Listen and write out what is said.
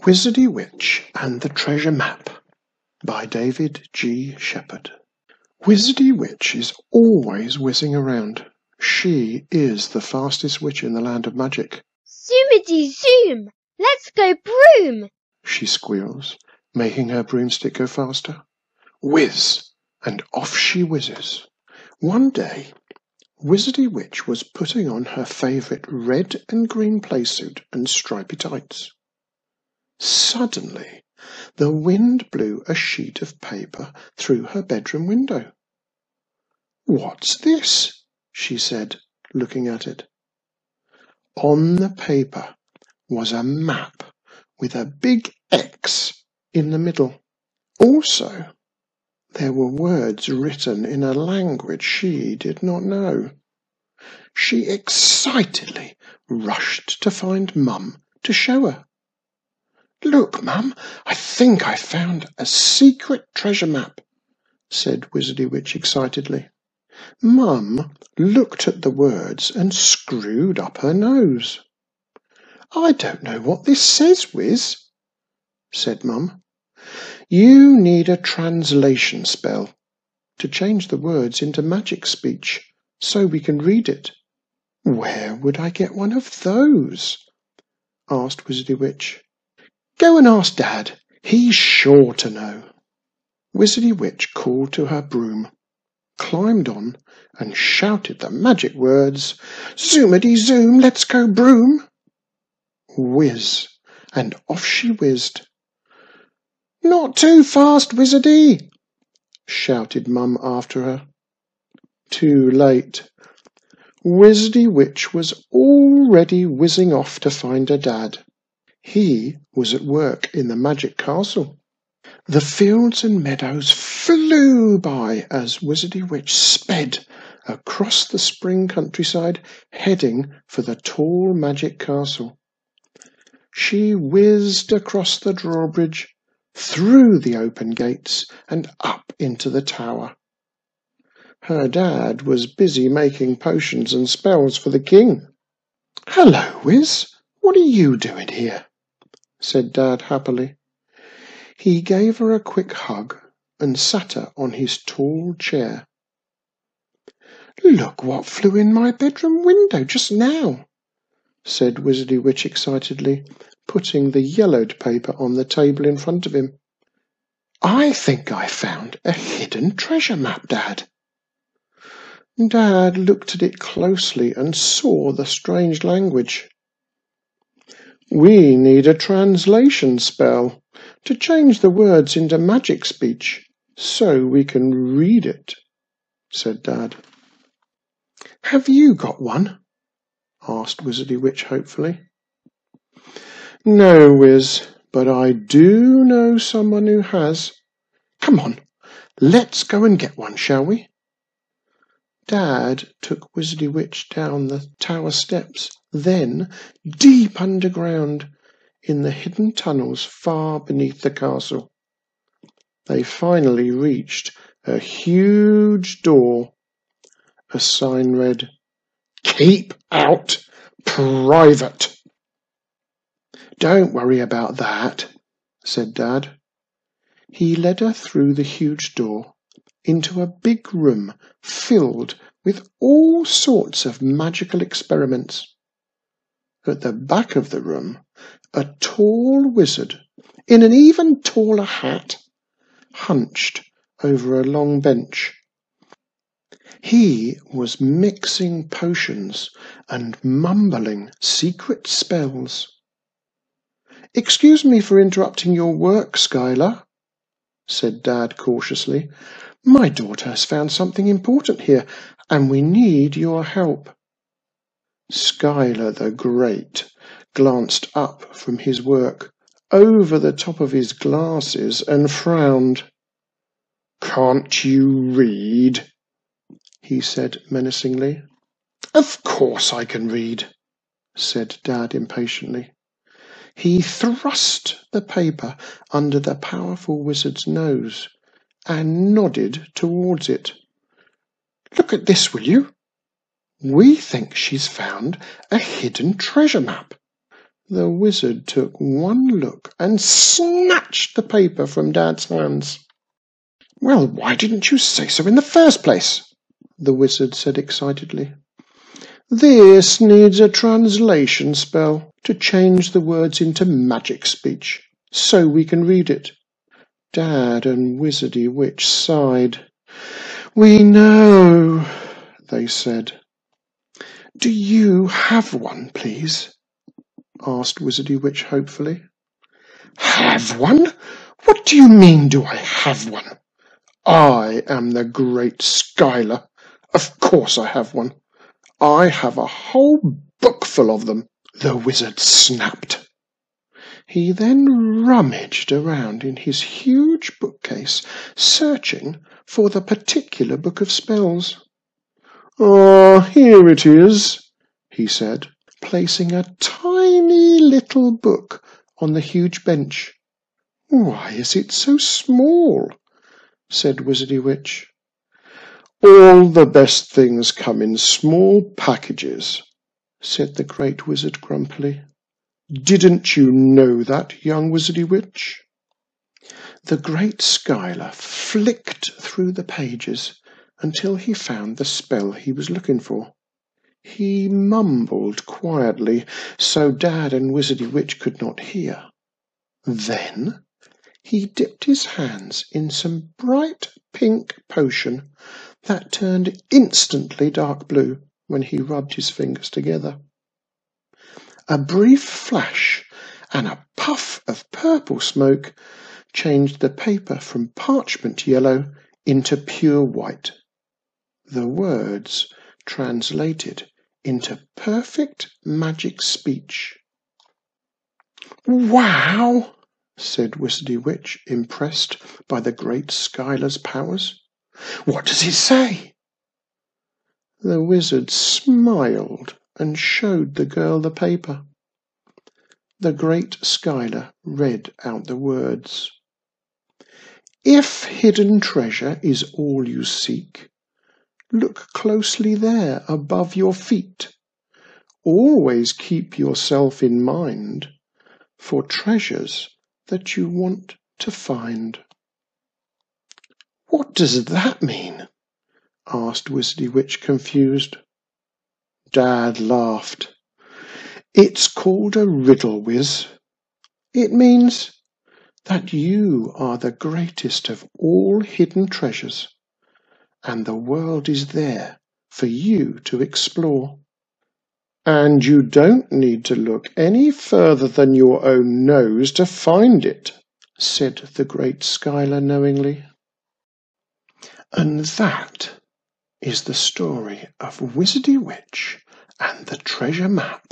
Wizardy Witch and the Treasure Map by David G. Shepherd. Wizardy Witch is always whizzing around. She is the fastest witch in the land of magic. Zoomity zoom! Let's go broom! She squeals, making her broomstick go faster. Whiz! And off she whizzes. One day, Wizardy Witch was putting on her favourite red and green playsuit and stripy tights. Suddenly, the wind blew a sheet of paper through her bedroom window. "What's this?" she said, looking at it. On the paper was a map with a big X in the middle. Also, there were words written in a language she did not know. She excitedly rushed to find Mum to show her. "Look, Mum, I think I found a secret treasure map," said Wizardy Witch excitedly. Mum looked at the words and screwed up her nose. "I don't know what this says, Wiz," said Mum. "You need a translation spell to change the words into magic speech so we can read it." "Where would I get one of those?" asked Wizardy Witch. "Go and ask Dad. He's sure to know." Wizardy Witch called to her broom, climbed on, and shouted the magic words, "Zoomity zoom, let's go broom!" Whiz, and off she whizzed. "Not too fast, Wizardy!" shouted Mum after her. Too late. Wizardy Witch was already whizzing off to find her dad. He was at work in the magic castle. The fields and meadows flew by as Wizardy Witch sped across the spring countryside, heading for the tall magic castle. She whizzed across the drawbridge, through the open gates, and up into the tower. Her dad was busy making potions and spells for the king. "Hello, Wiz. What are you doing here?" said Dad happily. He gave her a quick hug and sat her on his tall chair. "Look what flew in my bedroom window just now," said Wizardy Witch excitedly, putting the yellowed paper on the table in front of him. "I think I found a hidden treasure map, Dad." Dad looked at it closely and saw the strange language. "We need a translation spell to change the words into magic speech so we can read it," said Dad. "Have you got one?" asked Wizardy Witch hopefully. "No, Wiz, but I do know someone who has. Come on, let's go and get one, shall we?" Dad took Wizardy Witch down the tower steps, then deep underground in the hidden tunnels far beneath the castle. They finally reached a huge door. A sign read, "Keep out, private." "Don't worry about that," said Dad. He led her through the huge door into a big room filled with all sorts of magical experiments. At the back of the room, a tall wizard in an even taller hat hunched over a long bench. He was mixing potions and mumbling secret spells. "Excuse me for interrupting your work, Skylar," said Dad cautiously. "My daughter has found something important here, and we need your help." Skylar the Great glanced up from his work over the top of his glasses and frowned. "Can't you read?" he said menacingly. "Of course I can read," said Dad impatiently. He thrust the paper under the powerful wizard's nose and nodded towards it. "Look at this, will you? We think she's found a hidden treasure map. The wizard took one look and snatched the paper from Dad's hands. "Well, why didn't you say so in the first place?" the wizard said excitedly. "This needs a translation spell to change the words into magic speech, so we can read it." Dad and Wizardy Witch sighed. "We know," they said. "Do you have one, please?" asked Wizardy Witch hopefully. "Have one? What do you mean, do I have one? I am the Great Skylar. Of course I have one. I have a whole book full of them," the wizard snapped. He then rummaged around in his huge bookcase, searching for the particular book of spells. "Ah, here it is," he said, placing a tiny little book on the huge bench. "Why is it so small?" said Wizardy Witch. "All the best things come in small packages," said the Great Wizard grumpily. "Didn't you know that, young Wizardy Witch?" The Great Skylar flicked through the pages until he found the spell he was looking for. He mumbled quietly so Dad and Wizardy Witch could not hear. Then he dipped his hands in some bright pink potion that turned instantly dark blue when he rubbed his fingers together. A brief flash and a puff of purple smoke changed the paper from parchment yellow into pure white. The words translated into perfect magic speech. "Wow!" said Wizardy Witch, impressed by the Great Skylar's powers. "What does it say?" The wizard smiled and showed the girl the paper. The Great Skylar read out the words. "If hidden treasure is all you seek, look closely there above your feet. Always keep yourself in mind for treasures that you want to find." "What does that mean?" asked Wizardy Witch, confused. Dad laughed. "It's called a riddle, Wiz. It means that you are the greatest of all hidden treasures, and the world is there for you to explore. And you don't need to look any further than your own nose to find it," said the Great Skylar knowingly. And that is the story of Wizardy Witch and the treasure map.